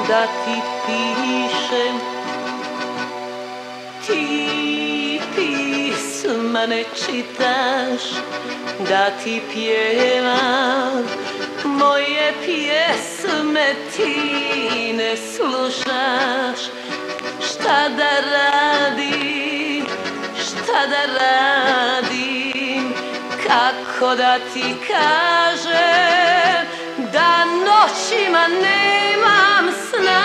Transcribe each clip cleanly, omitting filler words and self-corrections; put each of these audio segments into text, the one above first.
da ti pišem, ti pisma ne čitaš, da ti pjevam moje pjesme ti ne slušaš. Šta da radim, šta da radim, kako da ti kažem da noćima nemam sna.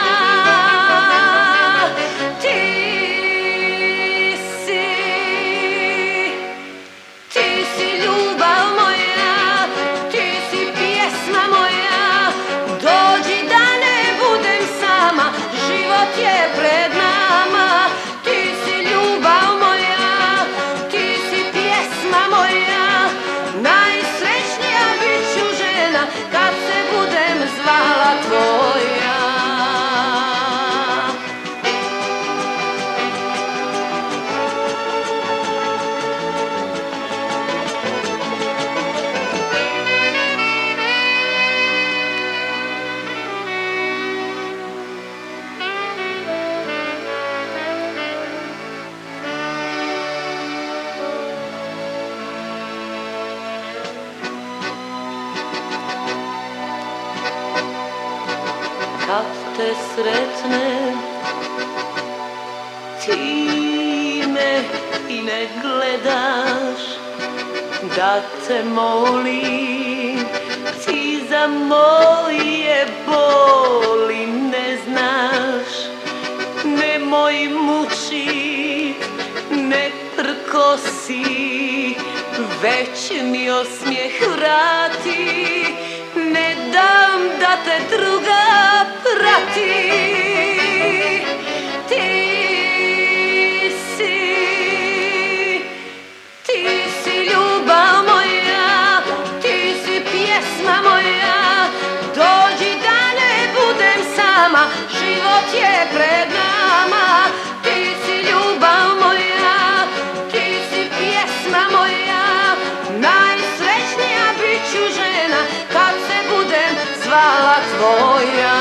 Ti si ljubav moja, ti si pjesma moja, dođi da ne budem sama, život je pred nama. Ti si ljubav moja, ti si pjesma moja, najsrećnija bit ću žena kad se budem zvala tvoja. Kad te sretnem, ti me i ne gledaš, da te molim, ti za moje boli ne znaš. Nemoj mučit, ne prkosi, već mi osmijeh vrati, ne dam da te druga prati. Ti si ljubav moja, ti si pjesma moja, dođi da ne budem sama, život je pred nama. Ti si ljubav moja, ti si pjesma moja, najsrećnija bit ću žena kad se budem zvala tvoja.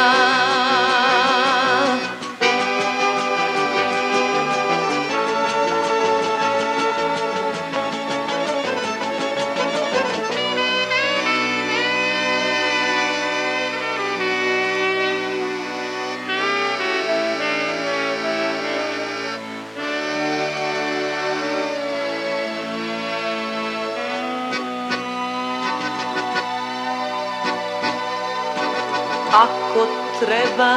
Ako treba,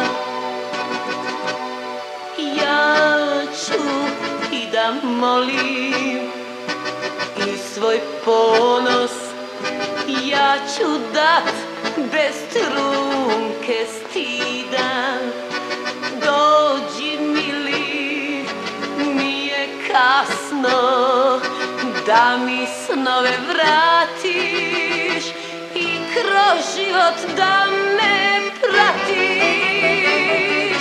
ja ću i da molim, i svoj ponos ja ću dat bez trunke stida. Dođi mili, nije kasno, da mi snove vratiš i kroz život da me pratiš.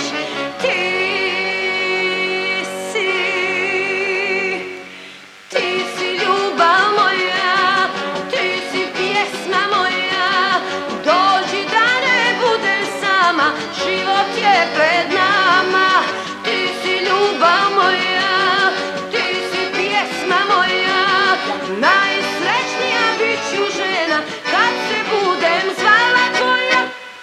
Ti si ljubav moja, ti si pjesma moja, dođi da ne budem sama, život je pred